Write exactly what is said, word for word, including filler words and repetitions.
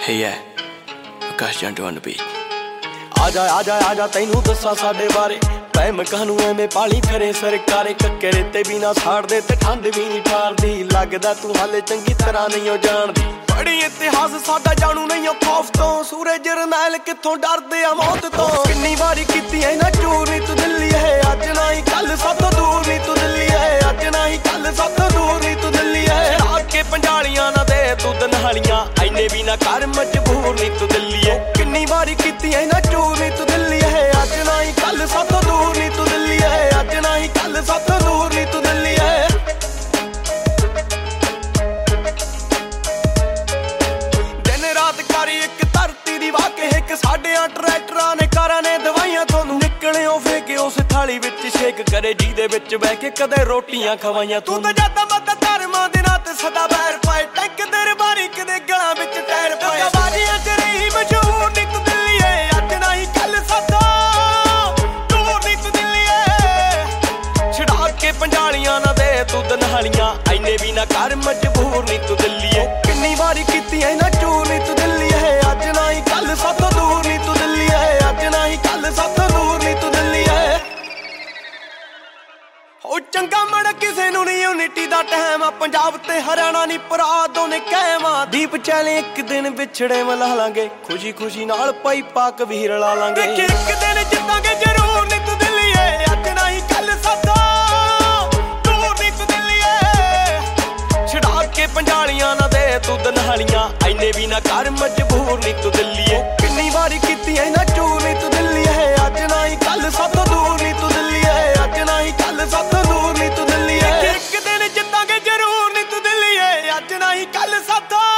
Hey yeah, Akash Jantu on the beat. आजा आजा आजा तैनू दसा साडे बारे पैम कहनू एवें पाली फिरे सरकारे कक्के ते बिना साड़ दे ते ठंड भी नहीं ठारदी लगदा तू हाले चंगी तरह नहीं हो जानदी बड़ी इतिहास साडा जानू नहीं खौफ तो सूरज रनैल कित्थों डरदे आ मौत तो किन्नी वारी कीती ऐ ना चूर नी तू दिल्ली है अज ना ही कल सातों दूर नी तू दिल्ली है अज ना ही कल सातों दूर नी तू दिल्ली है आके पंजालियां ना दे तू दनहालियां ऐने भी ना कर मजबूर नी तू दिल्ली है किन्नी वारी कीती ऐ ना चूर नी तू दिल्ली है अज ना ही कल सातों दूर नी तू दिल्ली है अज ना ही कल सातों दूर नी तू दिल्ली है दिन रात करी एक धरती दी वाके एक साडे ट्रैक्टरां ने कारां ने दवाइयां तोनू निकलियो फेके उस थाली विच शेक करे जीदे विच बैठ के कदे रोटियां खवाइयां तू तो जादा मत धर्मां दे नां ते सदा बैर पाए टैंक तेरे बारी कदे गलां विच टैर पाए बारियां च रही मशहूर नी तू दिल्ली है अज ना ही कल सातों दूर नी तू दिल्ली है छड़ा के पंजालियां ना दे तू दनहालियां ऐने भी ना कर मजबूर नी तू दिल्ली है किन्नी वारी कीती ऐ ना चूर नी तू दिल्ली है अज ना ही कल सातों दूर नी तू दिल्ली है अज ना ही कल सातों दूर नी तू दिल्ली है ओ चंगा मड़ किसे नू नहीं यूनिटी दा टाइम आ पंजाब ते हरियाणा नी भरा दोने कायम आ दीप चाले एक दिन विछड़े मिला लांगे खुशी खुशी नाल पाई पाक वीर ला लांगे एक दिन जितांगे जरूर नी तू दिल्ली है अज ना ही कल सातों दूर नी तू दिल्ली है छड़ा के पंजालियां ना दे तू दनहालियां ऐने भी ना कर मजबूर नी तू दिल्ली है किन्नी वारी कीती ऐ ना चूर नी तू दिल्ली है अज ना ही कल सातों दूर नी तू दिल्ली है अज ना ही कल सातों दूर नी तू दिल्ली है एक दिन जितांगे जरूर नी तू दिल्ली है अज ना ही कल सातों